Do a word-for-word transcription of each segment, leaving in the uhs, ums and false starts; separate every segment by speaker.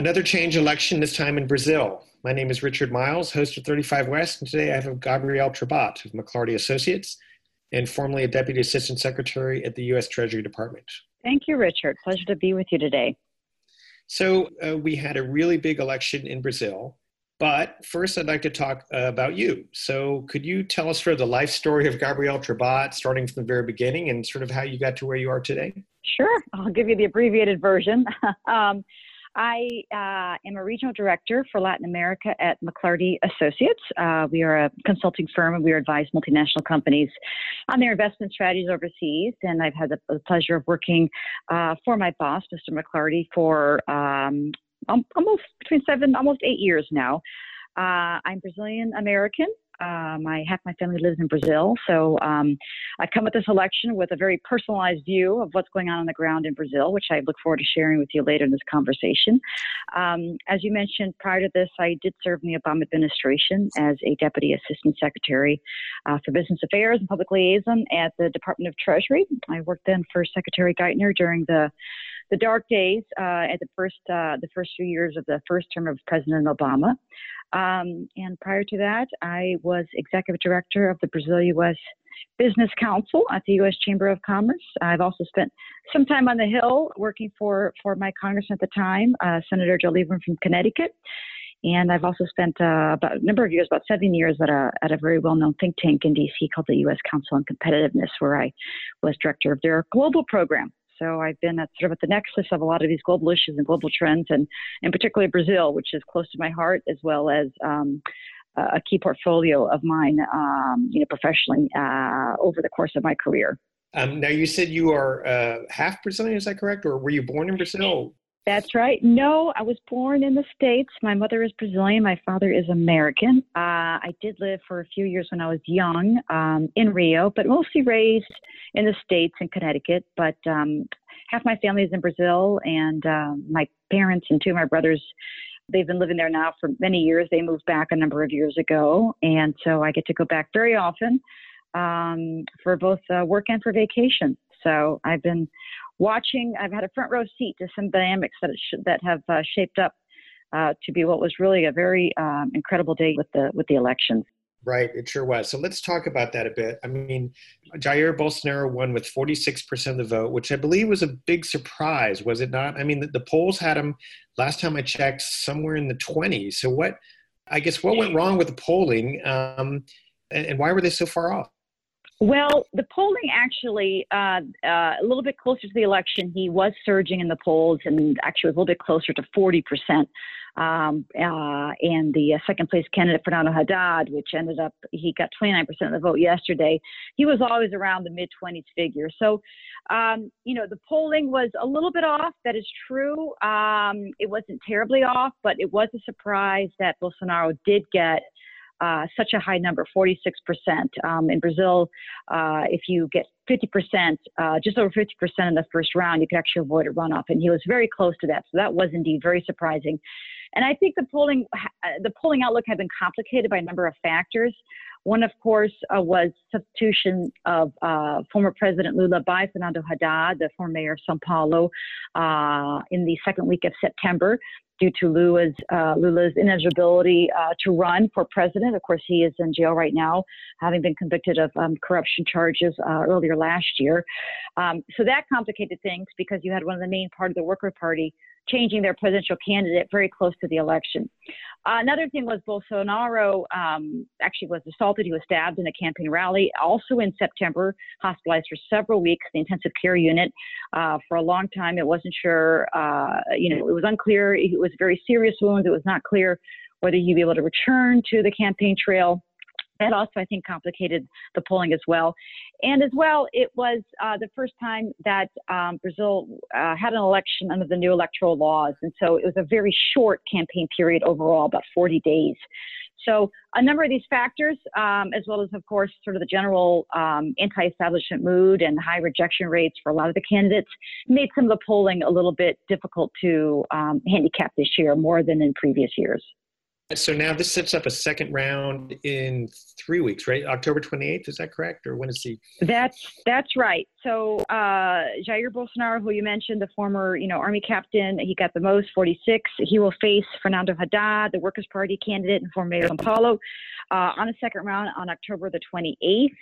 Speaker 1: Another change election, this time in Brazil. My name is Richard Miles, host of thirty-five West, and today I have Gabrielle Trabat of McLarty Associates, and formerly a Deputy Assistant Secretary at the U S Treasury Department.
Speaker 2: Thank you, Richard. Pleasure to be with you today.
Speaker 1: So uh, we had a really big election in Brazil, but first I'd like to talk uh, about you. So could you tell us sort of the life story of Gabrielle Trabat, starting from the very beginning and sort of how you got to where you are today?
Speaker 2: Sure. I'll give you the abbreviated version. um, I uh, am a regional director for Latin America at McLarty Associates. Uh, we are a consulting firm, and we advise multinational companies on their investment strategies overseas. And I've had the, the pleasure of working uh, for my boss, Mister McLarty, for um, almost between seven, almost eight years now. Uh, I'm Brazilian American. Uh, my half my family lives in Brazil, so um, I come at this election with a very personalized view of what's going on on the ground in Brazil, which I look forward to sharing with you later in this conversation. Um, as you mentioned, prior to this, I did serve in the Obama administration as a Deputy Assistant Secretary uh, for Business Affairs and Public Liaison at the Department of Treasury. I worked then for Secretary Geithner during the the dark days uh, at the first uh, the first few years of the first term of President Obama. Um, and prior to that, I was Executive Director of the Brazil-U S Business Council at the U S Chamber of Commerce. I've also spent some time on the Hill working for, for my congressman at the time, uh, Senator Joe Lieberman from Connecticut. And I've also spent uh, about a number of years, about seven years at a, at a very well-known think tank in D C called the U S Council on Competitiveness, where I was director of their global program. So I've been at sort of at the nexus of a lot of these global issues and global trends, and, and particularly Brazil, which is close to my heart, as well as um, a key portfolio of mine, um, you know, professionally uh, over the course of my career.
Speaker 1: Um, now, you said you are uh, half Brazilian, is that correct? Or were you born in Brazil?
Speaker 2: That's right. No, I was born in the States. My mother is Brazilian. My father is American. Uh, I did live for a few years when I was young um, in Rio, but mostly raised in the States in Connecticut. But um, half my family is in Brazil, and uh, my parents and two of my brothers, they've been living there now for many years. They moved back a number of years ago, and so I get to go back very often um, for both uh, work and for vacation. So I've been watching, I've had a front row seat to some dynamics that, sh- that have uh, shaped up uh, to be what was really a very um, incredible day with the with the elections.
Speaker 1: Right, it sure was. So let's talk about that a bit. I mean, Jair Bolsonaro won with forty-six percent of the vote, which I believe was a big surprise, was it not? I mean, the, the polls had him, last time I checked, somewhere in the twenties. So what, I guess, what went wrong with the polling, um, and, and why were they so far off?
Speaker 2: Well, the polling actually, uh, uh, a little bit closer to the election, he was surging in the polls and actually was a little bit closer to forty percent. Um, uh, and the uh, second place candidate, Fernando Haddad, which ended up, he got twenty-nine percent of the vote yesterday. He was always around the mid-twenties figure. So, um, you know, the polling was a little bit off. That is true. Um, it wasn't terribly off, but it was a surprise that Bolsonaro did get Uh, such a high number, forty-six percent. Um, in Brazil, uh, if you get fifty percent, uh, just over fifty percent in the first round, you could actually avoid a runoff. And he was very close to that. So that was indeed very surprising. And I think the polling, the polling outlook had been complicated by a number of factors. One, of course, uh, was substitution of uh, former President Lula by Fernando Haddad, the former mayor of São Paulo, uh, in the second week of September, due to Lula's, uh, Lula's ineligibility uh, to run for president. Of course, he is in jail right now, having been convicted of um, corruption charges uh, earlier last year. Um, so that complicated things because you had one of the main part of the Worker Party changing their presidential candidate very close to the election. Uh, another thing was Bolsonaro um, actually was assaulted. He was stabbed in a campaign rally. Also in September, hospitalized for several weeks, the intensive care unit. Uh, for a long time, it wasn't sure, uh, you know, it was unclear. It was very serious wounds. It was not clear whether he'd be able to return to the campaign trail. That also, I think, complicated the polling as well. And as well, it was uh, the first time that um, Brazil uh, had an election under the new electoral laws. And so it was a very short campaign period overall, about forty days. So a number of these factors, um, as well as, of course, sort of the general um, anti-establishment mood and high rejection rates for a lot of the candidates, made some of the polling a little bit difficult to um, handicap this year more than in previous years.
Speaker 1: So now this sets up a second round in three weeks, right? October twenty-eighth, is that correct? Or when is he?
Speaker 2: That's that's right. So uh, Jair Bolsonaro, who you mentioned, the former you know army captain, he got the most, forty-six. He will face Fernando Haddad, the Workers' Party candidate and former mayor of São Paulo, uh, on a second round on October the twenty-eighth.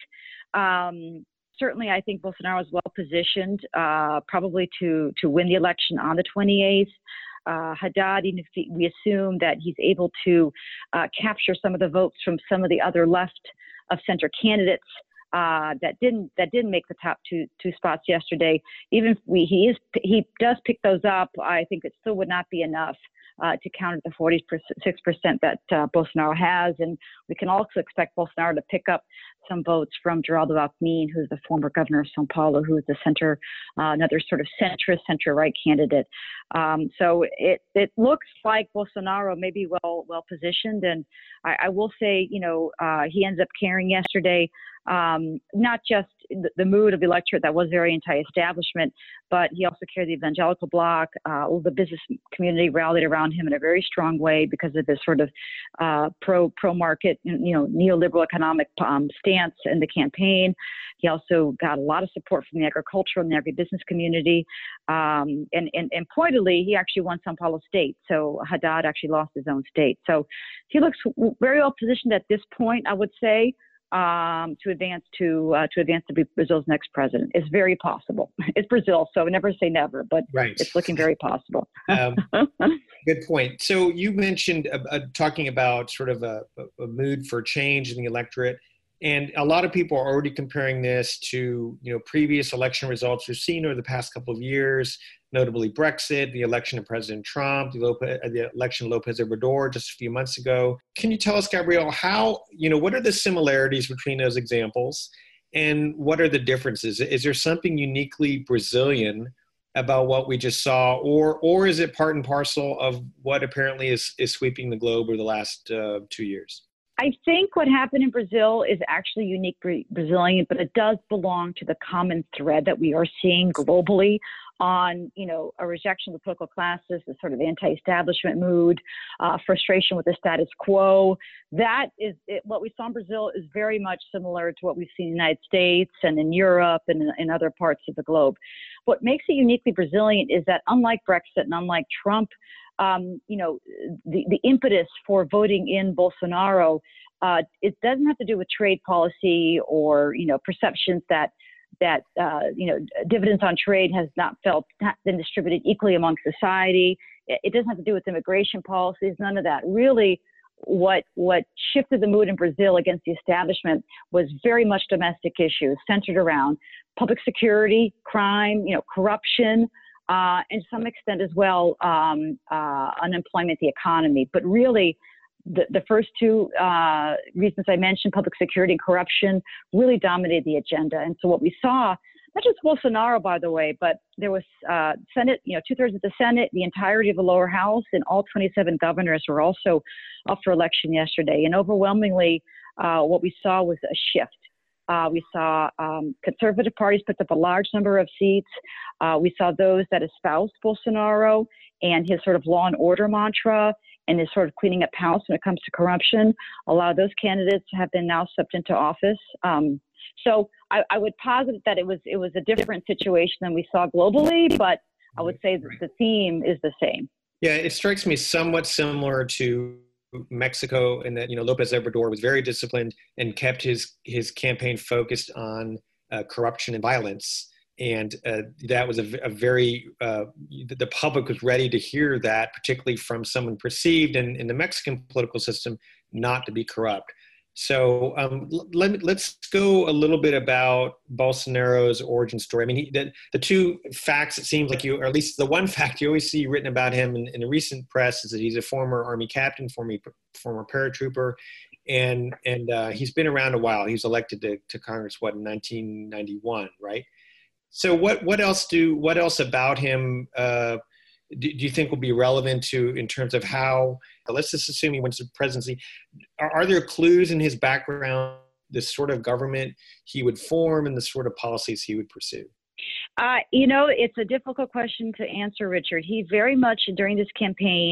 Speaker 2: Um, certainly, I think Bolsonaro is well positioned, uh, probably to to win the election on the twenty-eighth. Uh, Haddad, even if he, we assume that he's able to uh, capture some of the votes from some of the other left of center candidates uh, that didn't that didn't make the top two two spots yesterday. Even if we, he is he does pick those up, I think it still would not be enough uh, to counter the forty-six percent that uh, Bolsonaro has, and we can also expect Bolsonaro to pick up some votes from Geraldo Alckmin, who's the former governor of São Paulo, who is the center, uh, another sort of centrist, center-right candidate. Um, so it it looks like Bolsonaro may be well well positioned, and I, I will say, you know, uh, he ends up carrying yesterday um, not just the, the mood of the electorate that was very anti-establishment, but he also carried the evangelical bloc. Uh, all the business community rallied around him in a very strong way because of his sort of uh, pro pro market, you know, neoliberal economic um, stance in the campaign. He also got a lot of support from the agricultural and the agribusiness community. Um, and, and, and pointedly, he actually won São Paulo state. So Haddad actually lost his own state. So he looks very well positioned at this point, I would say, um, to advance to uh, to advance to be Brazil's next president. It's very possible. It's Brazil, so never say never, but
Speaker 1: right.
Speaker 2: It's looking very possible.
Speaker 1: um, good point. So you mentioned uh, uh, talking about sort of a, a mood for change in the electorate. And a lot of people are already comparing this to, you know, previous election results we've seen over the past couple of years, notably Brexit, the election of President Trump, the, Lopez, the election of Lopez Obrador just a few months ago. Can you tell us, Gabrielle, how, you know, what are the similarities between those examples and what are the differences? Is there something uniquely Brazilian about what we just saw, or or is it part and parcel of what apparently is, is sweeping the globe over the last uh, two years?
Speaker 2: I think what happened in Brazil is actually unique Brazilian, but it does belong to the common thread that we are seeing globally on, you know, a rejection of the political classes, the sort of anti-establishment mood, uh, frustration with the status quo. That is it, what we saw in Brazil is very much similar to what we've seen in the United States and in Europe and in, in other parts of the globe. What makes it uniquely Brazilian is that unlike Brexit and unlike Trump, Um, you know, the, the impetus for voting in Bolsonaro, uh, it doesn't have to do with trade policy or, you know, perceptions that, that uh, you know, dividends on trade has not felt, not been distributed equally among society. It, it doesn't have to do with immigration policies, none of that. Really, what what shifted the mood in Brazil against the establishment was very much domestic issues centered around public security, crime, you know, corruption, Uh, and to some extent as well, um, uh, unemployment, the economy. But really, the, the first two uh, reasons I mentioned, public security and corruption, really dominated the agenda. And so what we saw, not just Bolsonaro, by the way, but there was uh, Senate, you know, two-thirds of the Senate, the entirety of the lower house, and all twenty-seven governors were also up for election yesterday. And overwhelmingly, uh, what we saw was a shift. Uh, we saw um, conservative parties picked up a large number of seats. Uh, we saw those that espoused Bolsonaro and his sort of law and order mantra and his sort of cleaning up house when it comes to corruption. A lot of those candidates have been now stepped into office. Um, so I, I would posit that it was it was a different situation than we saw globally, but I would say that the theme is the same.
Speaker 1: Yeah, it strikes me somewhat similar to Mexico, and that, you know, Lopez Obrador was very disciplined and kept his his campaign focused on uh, corruption and violence, and uh, that was a, a very uh, the public was ready to hear that, particularly from someone perceived in, in the Mexican political system not to be corrupt. So um, let me, let's go a little bit about Bolsonaro's origin story. I mean, he, the, the two facts, it seems like you, or at least the one fact you always see written about him in, in the recent press, is that he's a former Army captain, former, former paratrooper, and, and uh, he's been around a while. He was elected to, to Congress, what, in nineteen ninety-one, right? So what, what else do, what else about him uh, do, do you think will be relevant to, in terms of how, let's just assume he wins the presidency, are, are there clues in his background, the sort of government he would form and the sort of policies he would pursue?
Speaker 2: Uh, you know, it's a difficult question to answer, Richard. He very much, during this campaign,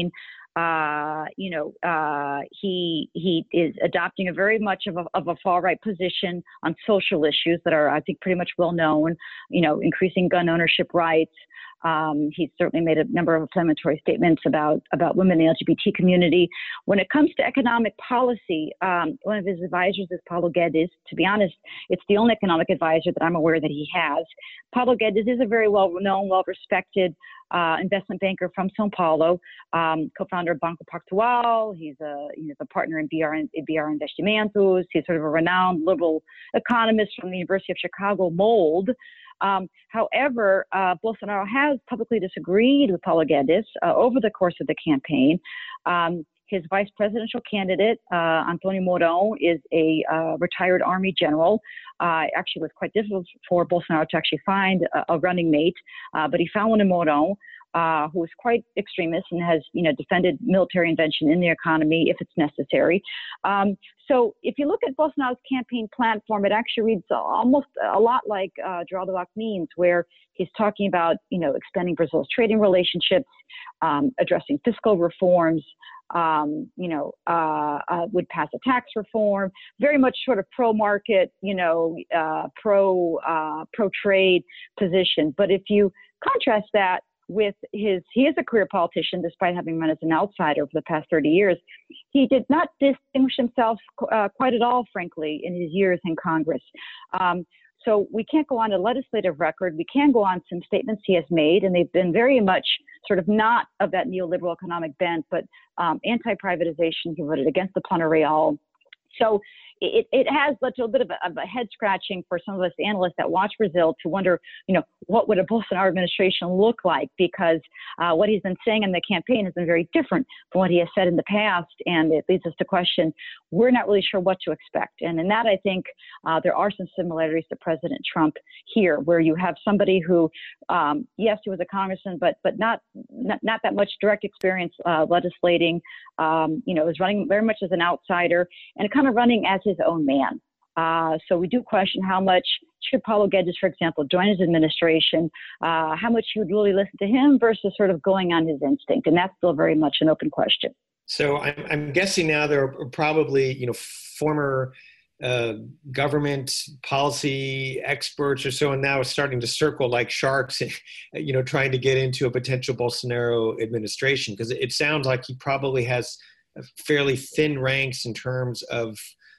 Speaker 2: Uh, you know, uh, he he is adopting a very much of a, of a far right position on social issues that are, I think, pretty much well known. You know, increasing gun ownership rights. Um, he's certainly made a number of inflammatory statements about about women in the L G B T community. When it comes to economic policy, um, one of his advisors is Paulo Guedes. To be honest, it's the only economic advisor that I'm aware that he has. Paulo Guedes is a very well-known, well-respected uh, investment banker from São Paulo, um, co-founder of Banco Pactual. He's a he's a partner in B R, B R Investimentos. He's sort of a renowned liberal economist from the University of Chicago mold. Um, however, uh, Bolsonaro has publicly disagreed with Paulo Guedes uh, over the course of the campaign. Um, his vice presidential candidate, uh, Antonio Mourão, is a uh, retired Army general. Uh, actually, it was quite difficult for Bolsonaro to actually find a, a running mate, uh, but he found one in Mourão, uh, who is quite extremist and has, you know, defended military intervention in the economy if it's necessary. Um, so if you look at Bolsonaro's campaign platform, it actually reads almost a lot like uh, Geraldo Alckmin's, where he's talking about, you know, expanding Brazil's trading relationships, um, addressing fiscal reforms, um, you know, uh, uh, would pass a tax reform, very much sort of pro-market, you know, uh, pro, uh, pro-trade position. But if you contrast that with his, he is a career politician, despite having run as an outsider for the past thirty years. He did not distinguish himself uh, quite at all, frankly, in his years in Congress. Um, so we can't go on a legislative record. We can go on some statements he has made, and they've been very much sort of not of that neoliberal economic bent, but um, anti-privatization. He voted against the Plano Real. So it, it has led to a bit of a, of a head scratching for some of us analysts that watch Brazil to wonder, you know, what would a Bolsonaro administration look like? Because uh, what he's been saying in the campaign has been very different from what he has said in the past. And it leads us to question, we're not really sure what to expect. And in that, I think uh, there are some similarities to President Trump here, where you have somebody who, um, yes, he was a congressman, but but not not, not that much direct experience uh, legislating, um, you know, is running very much as an outsider and kind of running as his own man. Uh, so we do question how much should Paulo Guedes, for example, join his administration, uh, how much he would really listen to him versus sort of going on his instinct. And that's still very much an open question.
Speaker 1: So I'm, I'm guessing now there are probably, you know, former uh, government policy experts or so, and now it's starting to circle like sharks, you know, trying to get into a potential Bolsonaro administration, because it sounds like he probably has fairly thin ranks in terms of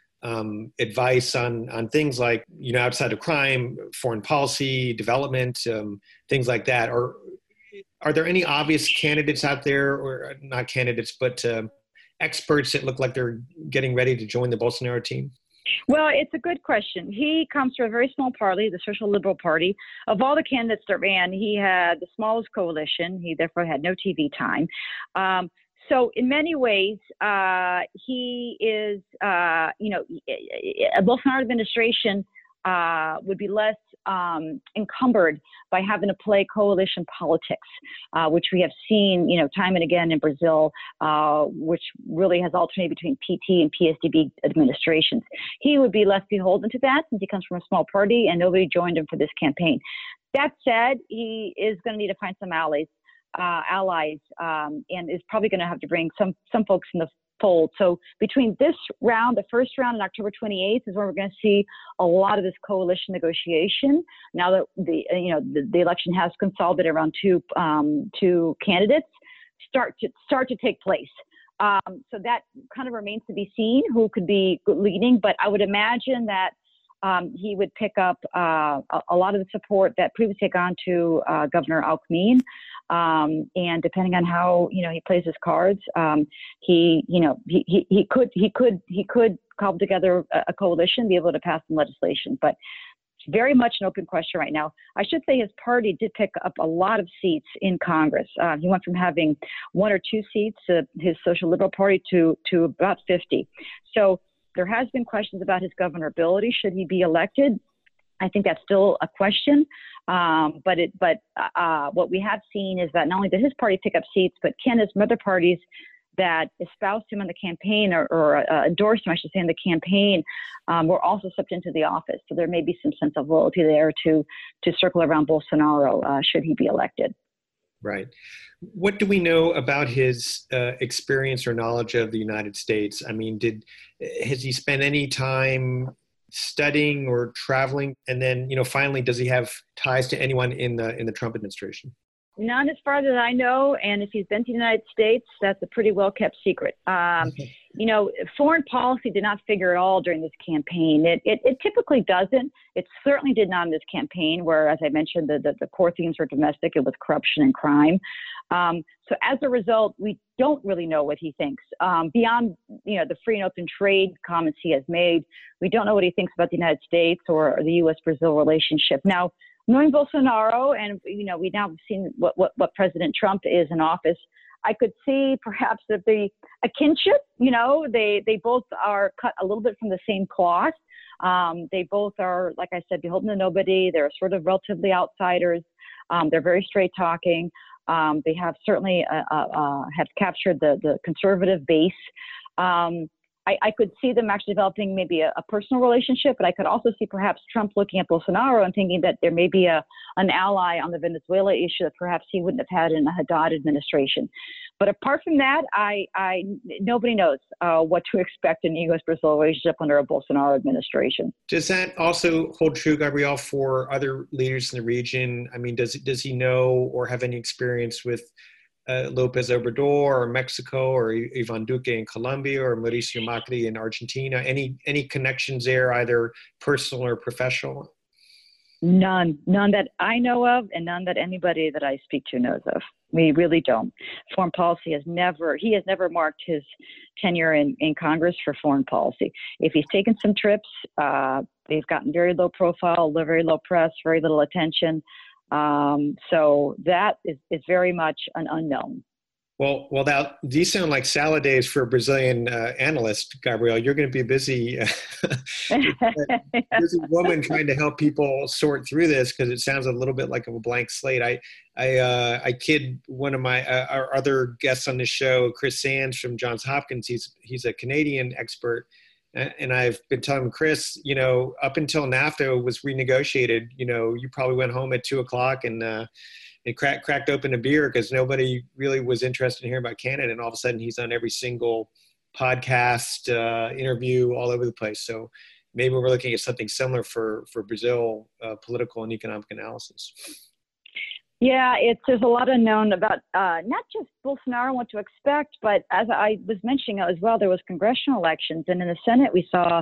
Speaker 1: um, advice on, on things like, you know, outside of crime, foreign policy, development, um, things like that. Or are there any obvious candidates out there, or not candidates, but uh, experts that look like they're getting ready to join the Bolsonaro team?
Speaker 2: Well, it's a good question. He comes from a very small party, the Social Liberal Party. Of all the candidates that ran, he had the smallest coalition. He therefore had no T V time. Um, So in many ways, uh, he is, uh, you know, a Bolsonaro administration uh, would be less um, encumbered by having to play coalition politics, uh, which we have seen, you know, time and again in Brazil, uh, which really has alternated between P T and P S D B administrations. He would be less beholden to that since he comes from a small party and nobody joined him for this campaign. That said, he is going to need to find some allies. Uh, allies um, and is probably going to have to bring some some folks in the fold. So between this round, the first round, and October twenty-eighth is where we're going to see a lot of this coalition negotiation. Now that the you know the, the election has consolidated around two um, two candidates, start to start to take place. Um, so that kind of remains to be seen who could be leading. But I would imagine that Um, he would pick up uh, a, a lot of the support that previously had gone to uh, Governor Alckmin, um, and depending on how you know he plays his cards, um, he you know he, he he could he could he could cobble together a, a coalition, be able to pass some legislation. But it's very much an open question right now. I should say his party did pick up a lot of seats in Congress. Uh, he went from having one or two seats, uh, his Social Liberal Party, to to about fifty. So there has been questions about his governability. Should he be elected? I think that's still a question. Um, but it, but uh, what we have seen is that not only did his party pick up seats, but candidates from other parties that espoused him in the campaign or, or uh, endorsed him, I should say, in the campaign, um, were also stepped into the office. So there may be some sense of loyalty there to to circle around Bolsonaro uh, should he be elected.
Speaker 1: Right. What do we know about his uh, experience or knowledge of the United States? I mean, did has he spent any time studying or traveling? And then, you know, finally, does he have ties to anyone in the in the Trump administration?
Speaker 2: Not as far as I know, and if he's been to the United States, that's a pretty well-kept secret. Um, you know, foreign policy did not figure at all during this campaign. It, it, it typically doesn't. It certainly did not in this campaign, where, as I mentioned, the, the, the core themes were domestic. It was corruption and crime. Um, so as a result, we don't really know what he thinks. Um, beyond, you know, the free and open trade comments he has made, we don't know what he thinks about the United States or, or the U S Brazil relationship. Now, knowing Bolsonaro, and you know, we now have seen what, what, what President Trump is in office, I could see perhaps that the a kinship. You know, they they both are cut a little bit from the same cloth. Um, they both are, like I said, beholden to nobody. They're sort of relatively outsiders. Um, they're very straight talking. Um, they have certainly uh, uh, have captured the the conservative base. Um, I, I could see them actually developing maybe a, a personal relationship, but I could also see perhaps Trump looking at Bolsonaro and thinking that there may be a an ally on the Venezuela issue that perhaps he wouldn't have had in the Haddad administration. But apart from that, I, I nobody knows uh, what to expect in the U S Brazil relationship under a Bolsonaro administration.
Speaker 1: Does that also hold true, Gabrielle, for other leaders in the region? I mean, does does he know or have any experience with Uh, Lopez Obrador or Mexico, or Ivan Duque in Colombia, or Mauricio Macri in Argentina? Any any connections there, either personal or professional?
Speaker 2: None, none that I know of, and none that anybody that I speak to knows of. We really don't. Foreign policy has never, he has never marked his tenure in, in Congress for foreign policy. If he's taken some trips, uh, they've gotten very low profile, very low press, very little attention. Um, so that is, is very much an unknown.
Speaker 1: Well, well, now these sound like salad days for a Brazilian uh, analyst, Gabrielle. You're going to be a busy, uh, busy woman trying to help people sort through this, because it sounds a little bit like a blank slate. I, I, uh, I kid one of my uh, our other guests on this show, Chris Sands from Johns Hopkins. He's he's a Canadian expert. And I've been telling Chris, you know, up until NAFTA was renegotiated, you know, you probably went home at two o'clock and uh, and crack, cracked open a beer because nobody really was interested in hearing about Canada. And all of a sudden he's on every single podcast, uh, interview all over the place. So maybe we're looking at something similar for, for Brazil, uh, political and economic analysis.
Speaker 2: Yeah, it's, there's a lot unknown about uh, not just Bolsonaro, what to expect, but as I was mentioning as well, there was congressional elections, and in the Senate we saw,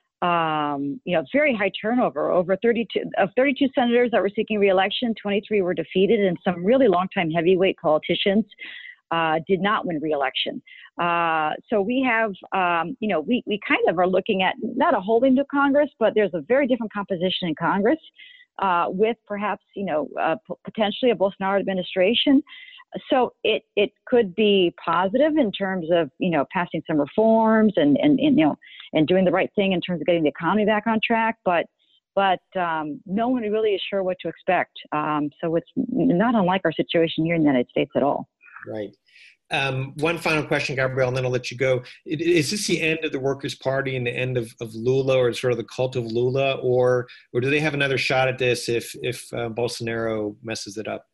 Speaker 2: um, you know, very high turnover. Over thirty-two of thirty-two senators that were seeking re-election, twenty-three were defeated, and some really longtime heavyweight politicians uh, did not win re-election. Uh, so we have, um, you know, we we kind of are looking at not a wholly new Congress, but there's a very different composition in Congress. Uh, with perhaps, you know, uh, p- potentially a Bolsonaro administration. So it, it could be positive in terms of, you know, passing some reforms and, and, and, you know, and doing the right thing in terms of getting the economy back on track. But, but um, no one really is sure what to expect. Um, so it's not unlike our situation here in the United States at all.
Speaker 1: Right. Um, one final question, Gabrielle, and then I'll let you go. Is this the end of the Workers' Party and the end of, of Lula, or sort of the cult of Lula, or or do they have another shot at this if if uh, Bolsonaro messes it up?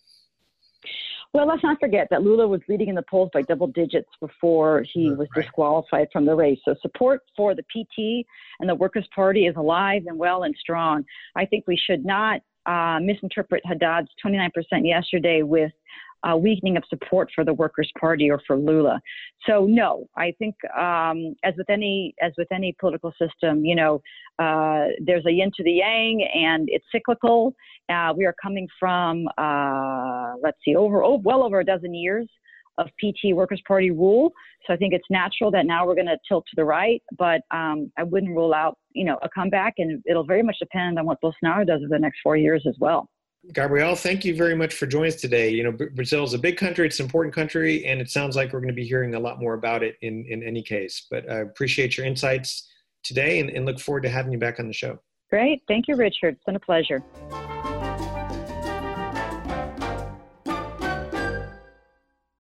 Speaker 2: Well, let's not forget that Lula was leading in the polls by double digits before he was right. disqualified from the race. So support for the P T and the Workers' Party is alive and well and strong. I think we should not uh, misinterpret Haddad's twenty-nine percent yesterday with Uh, weakening of support for the Workers' Party or for Lula. So no, I think um, as with any as with any political system, you know, uh, there's a yin to the yang, and it's cyclical. Uh, we are coming from uh, let's see, over oh, well over a dozen years of P T Workers' Party rule. So I think it's natural that now we're going to tilt to the right, but um, I wouldn't rule out, you know, a comeback, and it'll very much depend on what Bolsonaro does over the next four years as well.
Speaker 1: Gabrielle, thank you very much for joining us today. You know, Brazil is a big country. It's an important country, and it sounds like we're going to be hearing a lot more about it in, in any case. But I appreciate your insights today and, and look forward to having you back on the show.
Speaker 2: Great. Thank you, Richard. It's been a pleasure.